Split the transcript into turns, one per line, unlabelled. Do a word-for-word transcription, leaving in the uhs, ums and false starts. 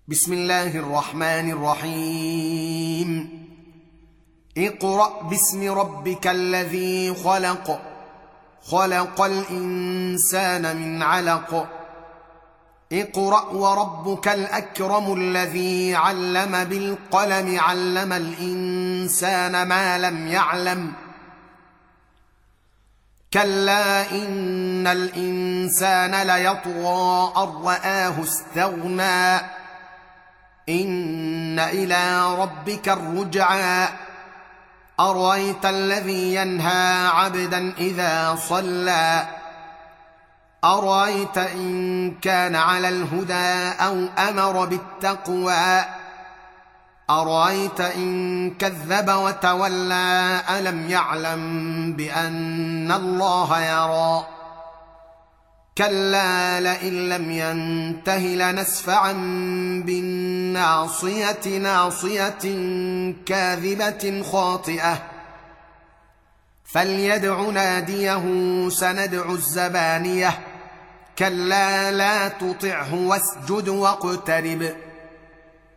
بسم الله الرحمن الرحيم. اقرأ باسم ربك الذي خلق خلق الإنسان من علق اقرأ وربك الأكرم الذي علم بالقلم علم الإنسان ما لم يعلم كلا إن الإنسان ليطغى أن رآه استغنى إن إلى ربك الرجعى أرأيت الذي ينهى عبدا إذا صلى أرأيت إن كان على الهدى أو أمر بالتقوى أرأيت إن كذب وتولى ألم يعلم بأن الله يرى كلا لئن لم ينته لنسفعا بالناصية ناصية كاذبة خاطئة فليدع ناديه سندع الزبانية كلا لا تطعه واسجد واقترب